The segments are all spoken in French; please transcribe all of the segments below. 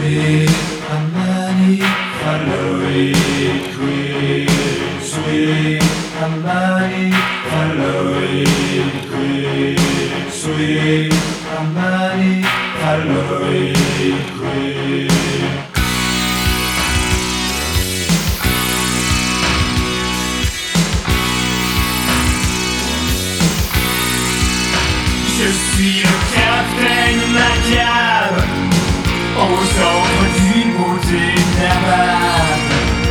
Sweet Amani, follow it quick. Sweet Amani, follow it quick. Sweet Amani, follow it quick. Je suis le capitaine macabre au centre d'une beauté navale.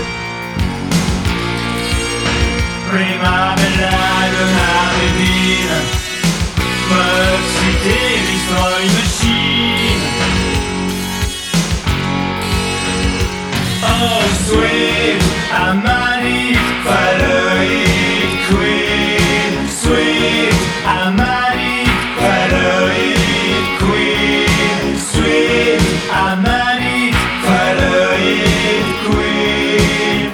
Prima bella donna vedina, but c'était destroy machine. Oh sweet Amani, follow it quick. Sweet Amani, follow it quick. Sweet Amani, follow it quick.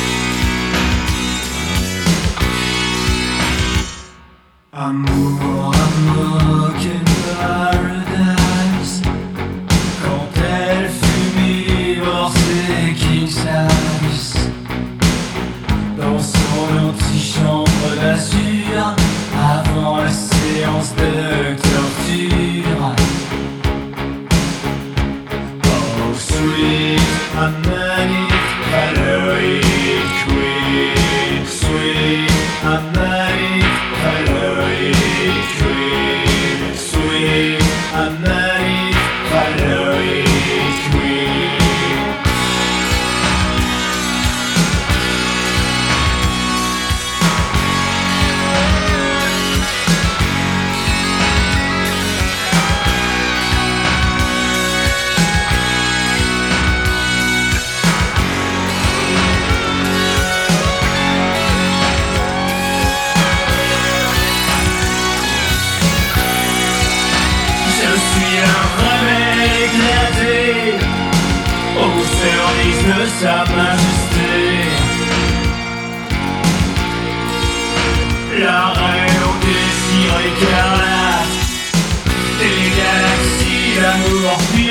Amour, amour, quel paradise. Quand elle fut divorcée, king size. Dans son antichambre d'azur, avant la séance de torture. Oh sweet Amani, follow it quick. Sweet Amani, follow it quick. Sweet Amani, follow it quick. Je suis un rebelle éclaté au service de sa majesté. La reine au désir écarlate des galaxies d'amour.